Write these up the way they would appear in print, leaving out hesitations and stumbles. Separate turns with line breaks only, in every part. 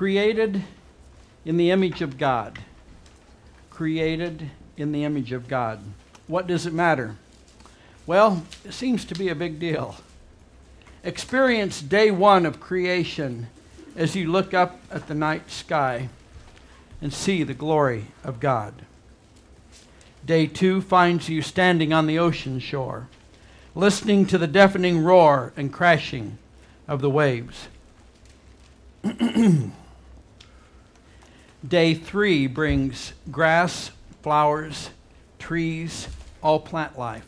Created in the image of God. Created in the image of God. What does it matter? Well, it seems to be a big deal. Experience day one of creation as you look up at the night sky and see the glory of God. Day two finds you standing on the ocean shore, listening to the deafening roar and crashing of the waves. Day three brings grass, flowers, trees, all plant life.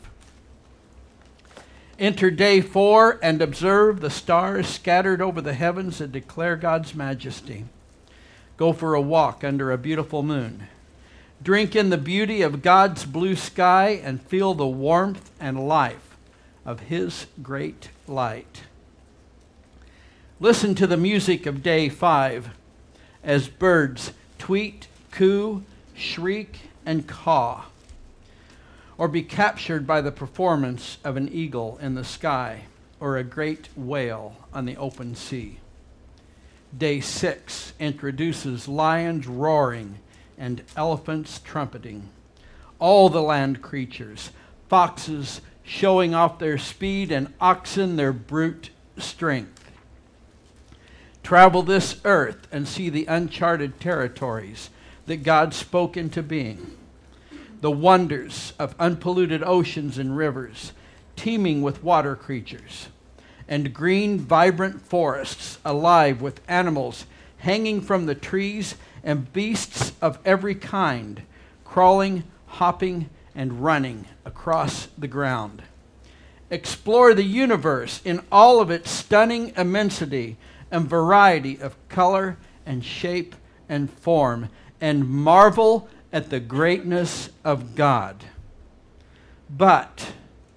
Enter day four and observe the stars scattered over the heavens and declare God's majesty. Go for a walk under a beautiful moon. Drink in the beauty of God's blue sky and feel the warmth and life of His great light. Listen to the music of day five as birds tweet, coo, shriek, and caw, or be captured by the performance of an eagle in the sky or a great whale on the open sea. Day six introduces lions roaring and elephants trumpeting. All the land creatures, foxes showing off their speed and oxen their brute strength. Travel this earth and see the uncharted territories that God spoke into being. The wonders of unpolluted oceans and rivers, teeming with water creatures, and green, vibrant forests alive with animals hanging from the trees and beasts of every kind, crawling, hopping, and running across the ground. Explore the universe in all of its stunning immensity and variety of color and shape and form, and marvel at the greatness of God. But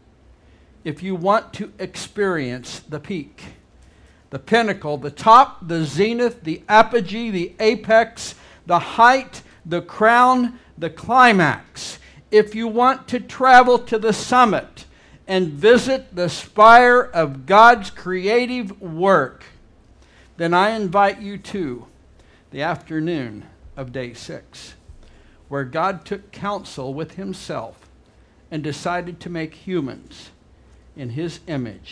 if you want to experience the peak, the pinnacle, the top, the zenith, the apogee, the apex, the height, the crown, the climax, if you want to travel to the summit and visit the spire of God's creative work, then I invite you to the afternoon of day six, where God took counsel with Himself and decided to make humans in His image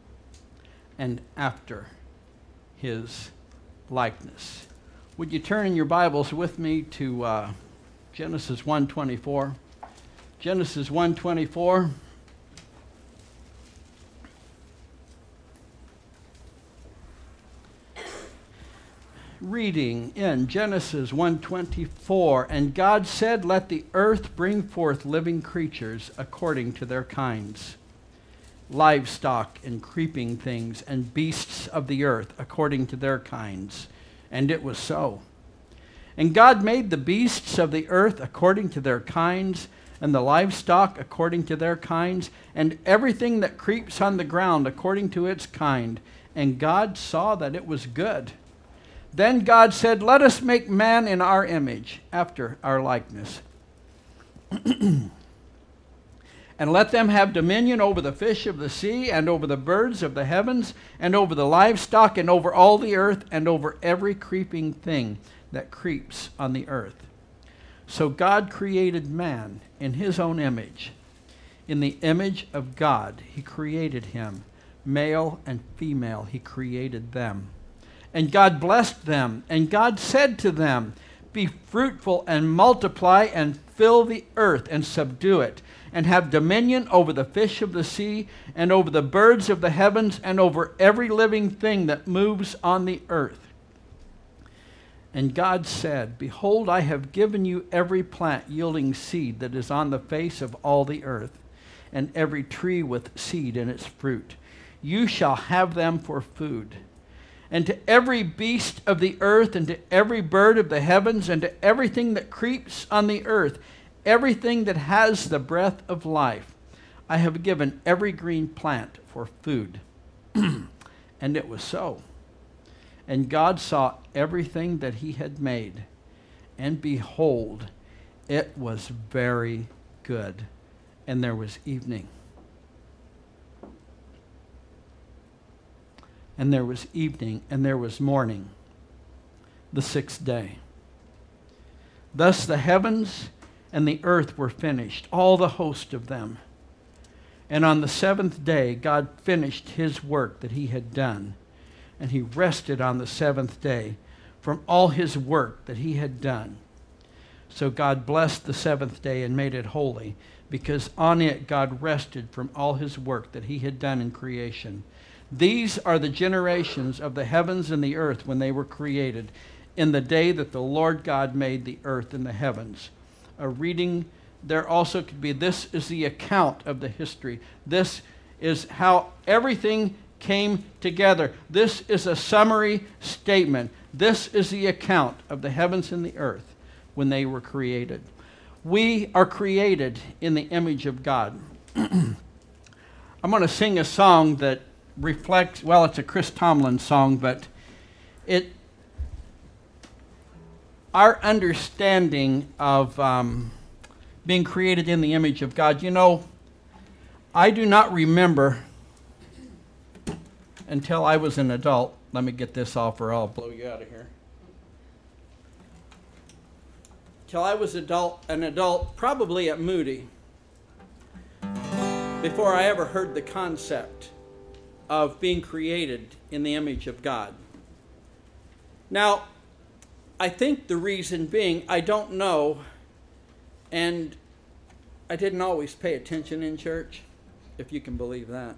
and after His likeness. Would you turn in your Bibles with me to Genesis 1:24? Genesis 1:24. Reading in Genesis 1:24, and God said, "Let the earth bring forth living creatures according to their kinds, livestock and creeping things, and beasts of the earth according to their kinds." And it was so. And God made the beasts of the earth according to their kinds, and the livestock according to their kinds, and everything that creeps on the ground according to its kind. And God saw that it was good. Then God said, "Let us make man in our image, after our likeness. And let them have dominion over the fish of the sea, and over the birds of the heavens, and over the livestock, and over all the earth, and over every creeping thing that creeps on the earth." So God created man in His own image. In the image of God He created him. Male and female He created them. And God blessed them, and God said to them, "Be fruitful and multiply and fill the earth and subdue it, and have dominion over the fish of the sea, and over the birds of the heavens, and over every living thing that moves on the earth." And God said, "Behold, I have given you every plant yielding seed that is on the face of all the earth, and every tree with seed in its fruit. You shall have them for food. And to every beast of the earth, and to every bird of the heavens, and to everything that creeps on the earth, everything that has the breath of life, I have given every green plant for food." And it was so. And God saw everything that He had made, and behold, it was very good. And there was evening. And there was evening, and there was morning, the sixth day. Thus the heavens and the earth were finished, all the host of them. And on the seventh day God finished his work that he had done, and he rested on the seventh day from all his work that he had done. So God blessed the seventh day and made it holy, because on it God rested from all his work that he had done in creation. These are the generations of the heavens and the earth when they were created, in the day that the Lord God made the earth and the heavens. A reading there also could be, this is the account of the history. This is how everything came together. This is a summary statement. This is the account of the heavens and the earth when they were created. We are created in the image of God. I'm going to sing a song that reflects, well, it's a Chris Tomlin song, but our understanding of being created in the image of God. You know, I do not remember until I was an adult. Let me get this off or I'll blow you out of here. Till I was an adult, probably at Moody, before I ever heard the concept of being created in the image of God. Now, I think the reason being, I don't know, and I didn't always pay attention in church, if you can believe that.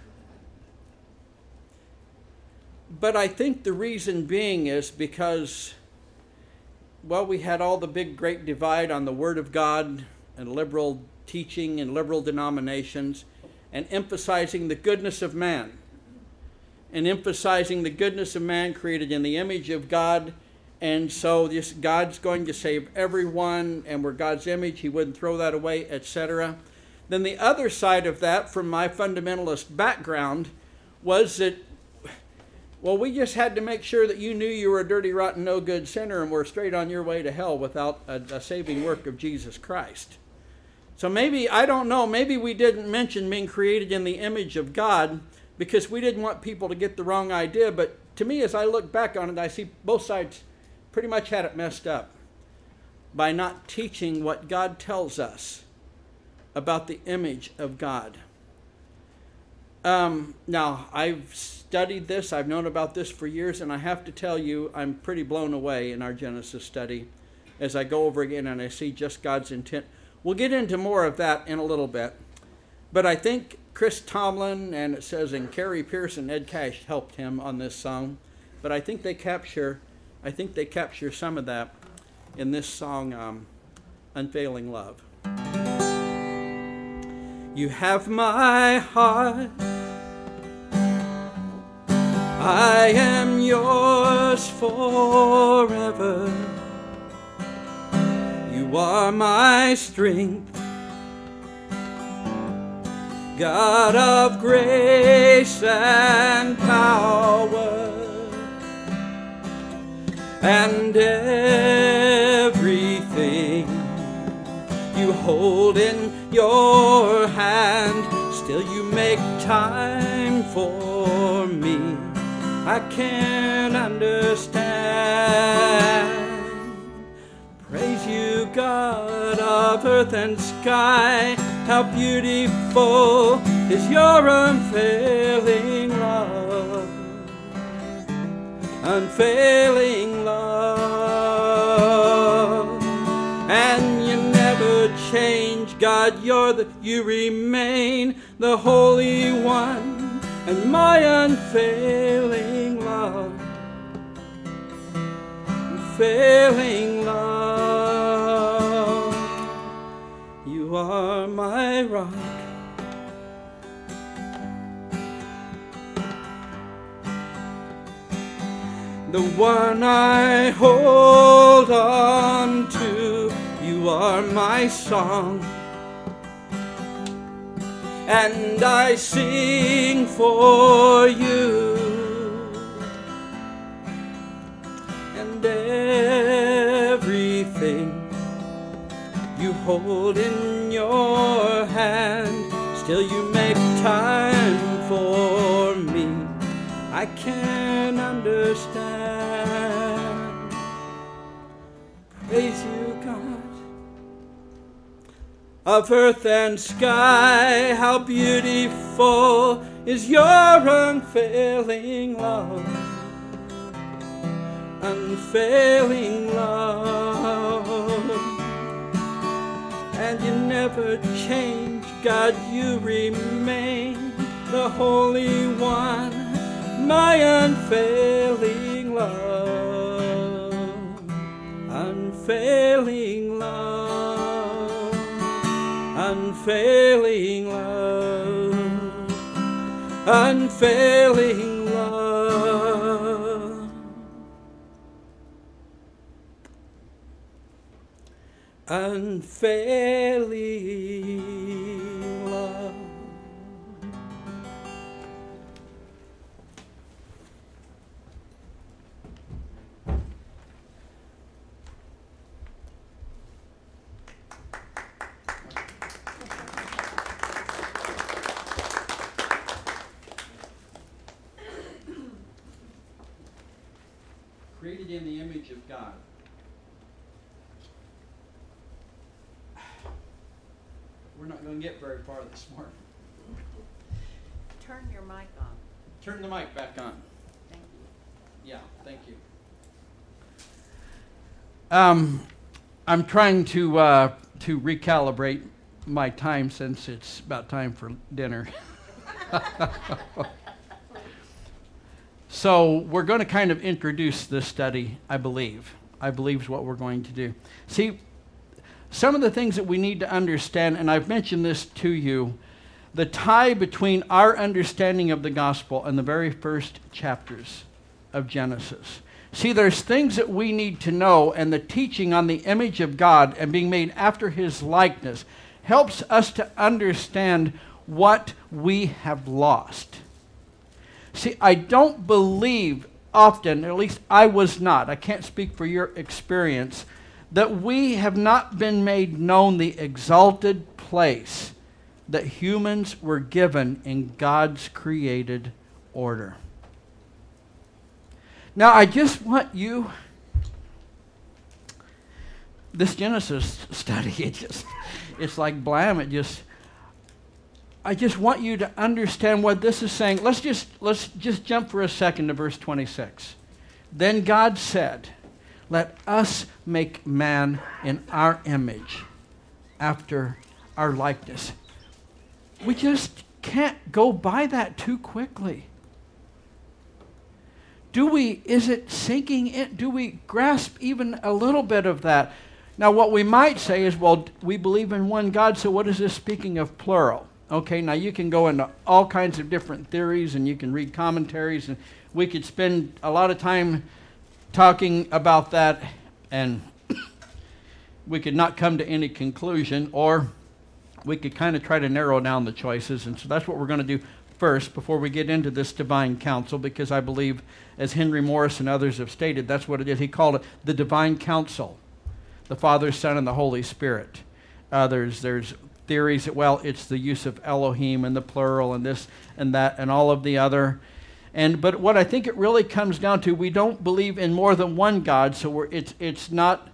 But I think the reason being is because, well, we had all the big great divide on the Word of God and liberal teaching and liberal denominations, and emphasizing the goodness of man. And emphasizing the goodness of man created in the image of God. And so God's going to save everyone, and we're God's image, he wouldn't throw that away, etc. Then the other side of that, from my fundamentalist background, was that, well, we just had to make sure that you knew you were a dirty, rotten, no good sinner and were straight on your way to hell without a saving work of Jesus Christ. So maybe, I don't know, maybe we didn't mention being created in the image of God because we didn't want people to get the wrong idea. But to me, as I look back on it, I see both sides pretty much had it messed up by not teaching what God tells us about the image of God. Now, I've studied this, I've known about this for years, and I have to tell you, I'm pretty blown away in our Genesis study as I go over again and I see just God's intent. We'll get into more of that in a little bit. But I think Chris Tomlin, and it says, and Carrie Pierce and Ed Cash helped him on this song. But I think they capture some of that in this song, Unfailing Love. You have my heart, I am yours forever. You are my strength, God of grace and power, and everything you hold in your hand, still you make time for me. I can't understand. Praise you, God of earth and sky. How beautiful is your unfailing love. Unfailing love. And you never change, God, you remain the Holy One, and my unfailing love. Unfailing love. You are my rock. The one I hold on to. You are my song, and I sing for you. And everything you hold in your hand, still you make time for me. I can't understand. of earth and sky. How beautiful is your unfailing love, unfailing love. And you never change, God, you remain the Holy One, my unfailing love, unfailing love, unfailing love, unfailing love, unfailing love. Created in the image of God. We're not going to get very far this morning.
Turn your mic on.
Turn the mic back on.
Thank you.
Yeah, thank you. I'm trying to recalibrate my time since it's about time for dinner. So we're going to kind of introduce this study, I believe. I believe is what we're going to do. See, some of the things that we need to understand, and I've mentioned this to you, the tie between our understanding of the gospel and the very first chapters of Genesis. See, there's things that we need to know, and the teaching on the image of God and being made after His likeness helps us to understand what we have lost. See, I don't believe often, at least I was not, I can't speak for your experience, that we have not been made known the exalted place that humans were given in God's created order. Now, I just want you, this Genesis study, it's like blam, I just want you to understand what this is saying. Let's just jump for a second to verse 26. Then God said, let us make man in our image, after our likeness. We just can't go by that too quickly. Is it sinking in? Do we grasp even a little bit of that? Now, what we might say is, well, we believe in one God, so what is this speaking of plural? Okay, now you can go into all kinds of different theories, and you can read commentaries, and we could spend a lot of time talking about that, and we could not come to any conclusion, or we could kind of try to narrow down the choices. And so that's what we're going to do first before we get into this divine counsel, because I believe, as Henry Morris and others have stated, that's what it is. He called it the divine counsel, the Father, Son, and the Holy Spirit. There's theories that, well, it's the use of Elohim and the plural and this and that and all of the other. But what I think it really comes down to, we don't believe in more than one God, so it's not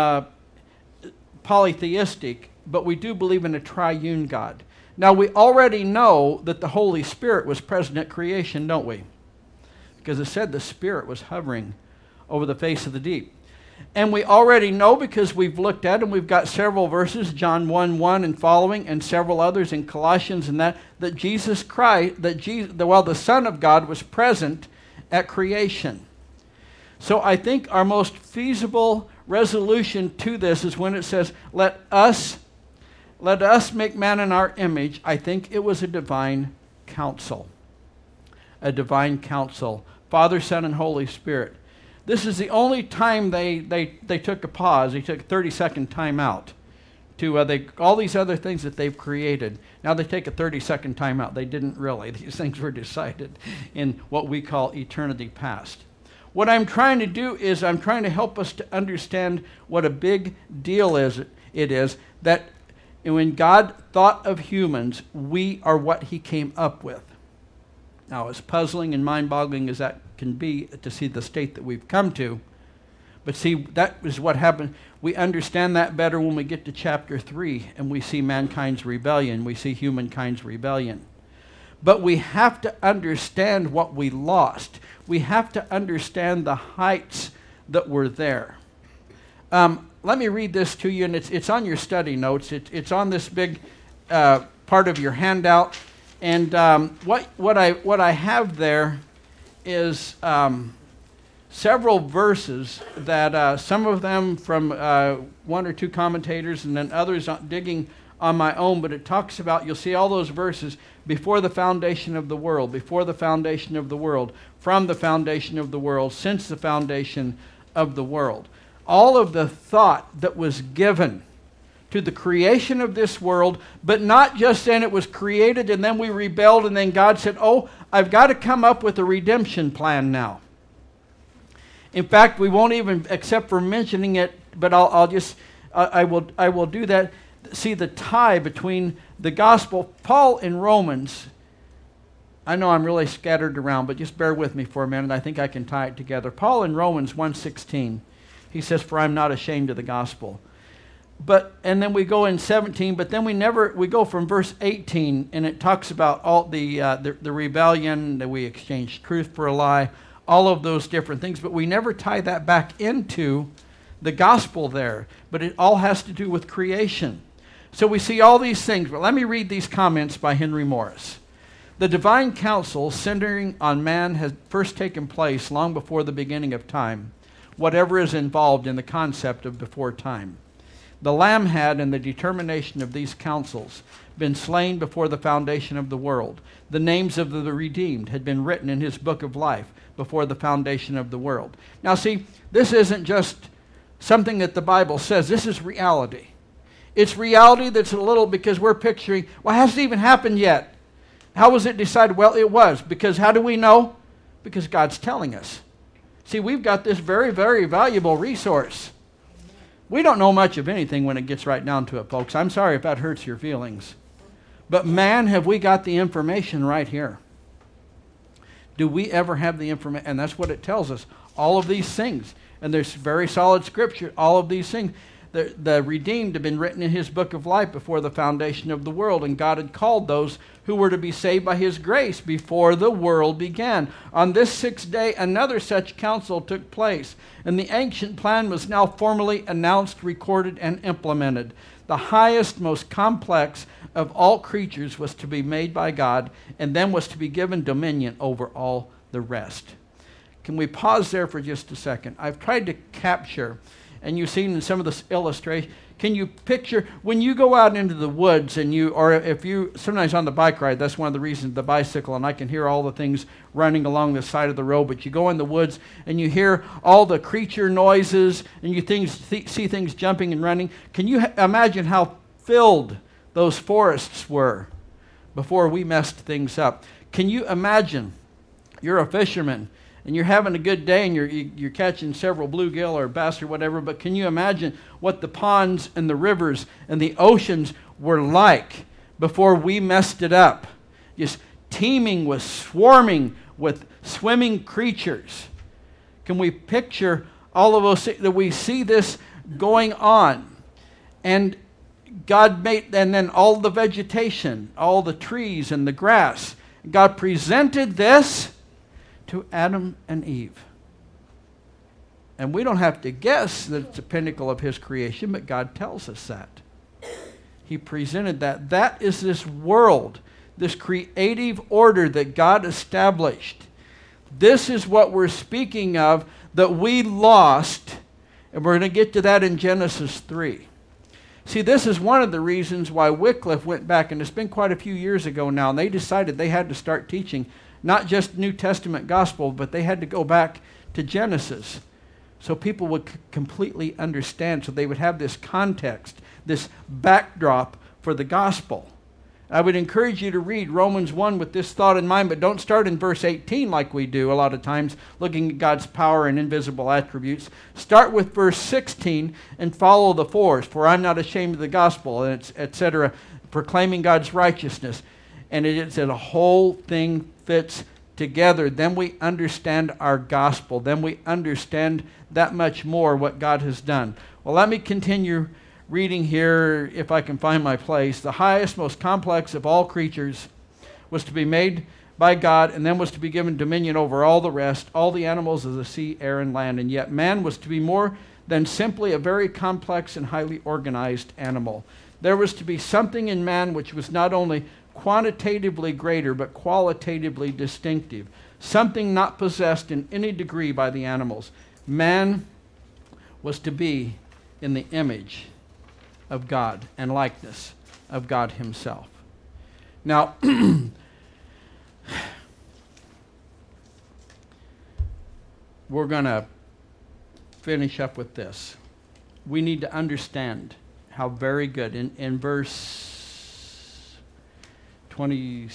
polytheistic, but we do believe in a triune God. Now, we already know that the Holy Spirit was present at creation, don't we? Because it said the Spirit was hovering over the face of the deep. And we already know, because we've looked at and we've got several verses, John 1:1 and following, and several others in Colossians, and that Jesus Christ, the Son of God was present at creation. So I think our most feasible resolution to this is when it says, let us make man in our image. I think it was a divine counsel. A divine counsel. Father, Son, and Holy Spirit. This is the only time they took a pause. They took a 30-second time out. All these other things that they've created, now they take a 30-second time out. They didn't really. These things were decided in what we call eternity past. What I'm trying to do is I'm trying to help us to understand what a big deal it is that when God thought of humans, we are what He came up with. Now, as puzzling and mind-boggling as that can be to see the state that we've come to, But see, that is what happened. We understand that better when we get to chapter 3 and we see mankind's rebellion. We see humankind's rebellion. But we have to understand what we lost. We have to understand the heights that were there. Let me read this to you, and it's on your study notes. It's on this big part of your handout. And what I have there is several verses that some of them from one or two commentators, and then others digging on my own. But it talks about, you'll see all those verses, before the foundation of the world, before the foundation of the world, from the foundation of the world, since the foundation of the world. All of the thought that was given to the creation of this world, but not just then it was created and then we rebelled and then God said, oh, I've got to come up with a redemption plan now. In fact, we won't even, except for mentioning it, but I will do that. See the tie between the gospel. Paul in Romans, I know I'm really scattered around, but just bear with me for a minute. I think I can tie it together. Paul in Romans 1:16, he says, "For I'm not ashamed of the gospel." And then we go in 17, but then we go from verse 18, and it talks about all the rebellion, that we exchanged truth for a lie, all of those different things, but we never tie that back into the gospel there. But it all has to do with creation. So we see all these things, but let me read these comments by Henry Morris. The divine counsel centering on man has first taken place long before the beginning of time, whatever is involved in the concept of before time. The Lamb had, in the determination of these counsels, been slain before the foundation of the world. The names of the redeemed had been written in his book of life before the foundation of the world. Now see, this isn't just something that the Bible says. This is reality. It's reality that's a little, because we're picturing, well, it hasn't even happened yet. How was it decided? Well, it was. Because how do we know? Because God's telling us. See, we've got this very, very valuable resource. We don't know much of anything when it gets right down to it, folks. I'm sorry if that hurts your feelings. But man, have we got the information right here. Do we ever have the information? And that's what it tells us. All of these things. And there's very solid scripture. All of these things. The redeemed have been written in his book of life before the foundation of the world. And God had called those who were to be saved by his grace before the world began. On this sixth day, another such council took place. And the ancient plan was now formally announced, recorded, and implemented. The highest, most complex of all creatures was to be made by God, and then was to be given dominion over all the rest. Can we pause there for just a second? I've tried to capture, and you've seen in some of this illustration, can you picture when you go out into the woods and sometimes on the bike ride, that's one of the reasons the bicycle, and I can hear all the things running along the side of the road, but you go in the woods and you hear all the creature noises and you see things jumping and running. Can you imagine how filled those forests were before we messed things up? Can you imagine you're a fisherman and you're having a good day and you're catching several bluegill or bass or whatever, but can you imagine what the ponds and the rivers and the oceans were like before we messed it up? Just teeming with, swarming with swimming creatures. Can we picture all of those things, that we see this going on? And God made, and then all the vegetation, all the trees and the grass. God presented this to Adam and Eve. And we don't have to guess that it's the pinnacle of his creation, but God tells us that. He presented that. That is this world, this creative order that God established. This is what we're speaking of that we lost, and we're going to get to that in Genesis 3. See, this is one of the reasons why Wycliffe went back, and it's been quite a few years ago now, and they decided they had to start teaching not just New Testament gospel, but they had to go back to Genesis so people would completely understand, so they would have this context, this backdrop for the gospel. I would encourage you to read Romans 1 with this thought in mind, but don't start in verse 18 like we do a lot of times, looking at God's power and invisible attributes. Start with verse 16 and follow the fours. For I'm not ashamed of the gospel, and etc., proclaiming God's righteousness. And it said the whole thing fits together, then we understand our gospel. Then we understand that much more what God has done. Well, let me continue reading here, if I can find my place. The highest, most complex of all creatures was to be made by God, and then was to be given dominion over all the rest, all the animals of the sea, air, and land. And yet man was to be more than simply a very complex and highly organized animal. There was to be something in man which was not only quantitatively greater, but qualitatively distinctive. Something not possessed in any degree by the animals. Man was to be in the image of God and likeness of God himself. Now, we're going to finish up with this. We need to understand how very good. In verse 20,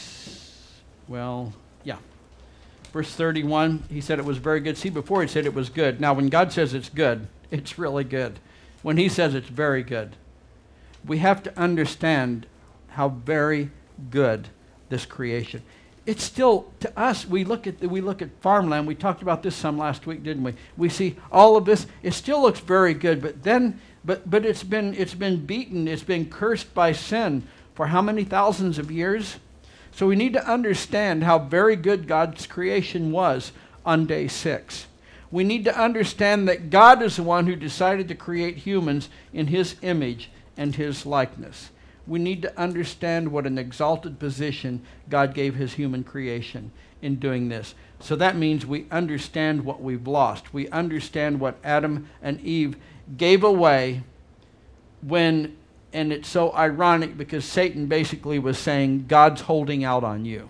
verse 31, he said it was very good. See, before he said it was good. Now, when God says it's good, it's really good. When he says it's very good, we have to understand how very good this creation. It's still, to us, we look at farmland. We talked about this some last week, didn't we? We see all of this. It still looks very good, but it's been beaten. It's been cursed by sin for how many thousands of years? So we need to understand how very good God's creation was on day 6. We need to understand that God is the one who decided to create humans in his image and his likeness. We need to understand what an exalted position God gave his human creation in doing this. So that means we understand what we've lost. We understand what Adam and Eve gave away when, and it's so ironic because Satan basically was saying, God's holding out on you.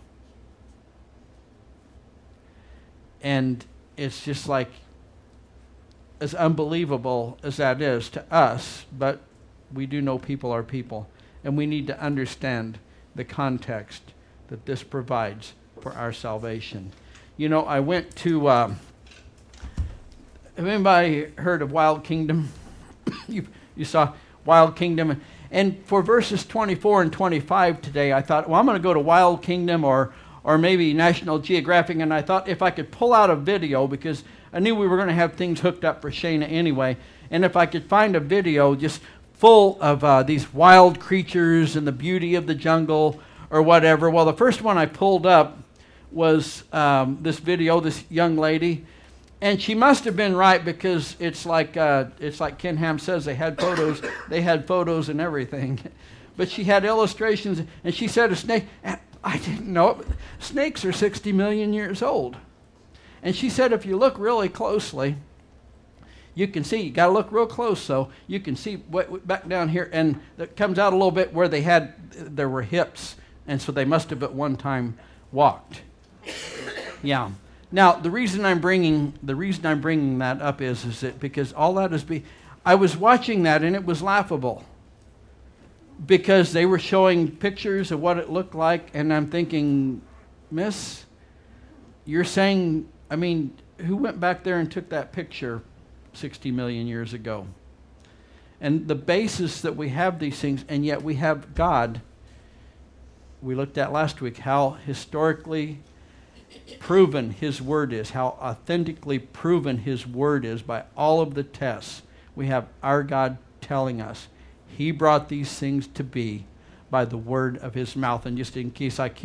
And it's just like, as unbelievable as that is to us, but we do know people are people. And we need to understand the context that this provides for our salvation. You know, I went to, have anybody heard of Wild Kingdom? you saw Wild Kingdom. And for verses 24 and 25 today, I thought, well, I'm going to go to Wild Kingdom or maybe National Geographic. And I thought if I could pull out a video, because I knew we were going to have things hooked up for Shana anyway. And if I could find a video just full of these wild creatures and the beauty of the jungle or whatever. Well, the first one I pulled up was this video, this young lady. And she must have been right because it's like Ken Ham says, they had photos and everything. But she had illustrations, and she said a snake, I didn't know it, but snakes are 60 million years old. And she said if you look really closely, you can see, you got to look real close so you can see what back down here, and it comes out a little bit where there were hips, and so they must have at one time walked. Yeah. Now the reason I'm bringing that up is that because all that is I was watching that and it was laughable because they were showing pictures of what it looked like, and I'm thinking, Miss, you're saying, I mean, who went back there and took that picture 60 million years ago? And the basis that we have these things, and yet we have God. We looked at last week how historically proven his word is, how authentically proven his word is by all of the tests. We have our God telling us he brought these things to be by the word of his mouth. And just in case I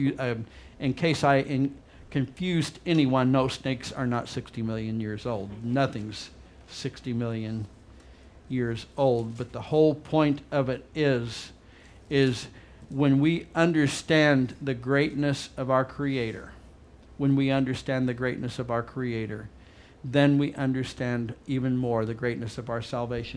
confused anyone, no, snakes are not 60 million years old. Nothing's 60 million years old. But the whole point of it is when we understand the greatness of our Creator, then we understand even more the greatness of our salvation.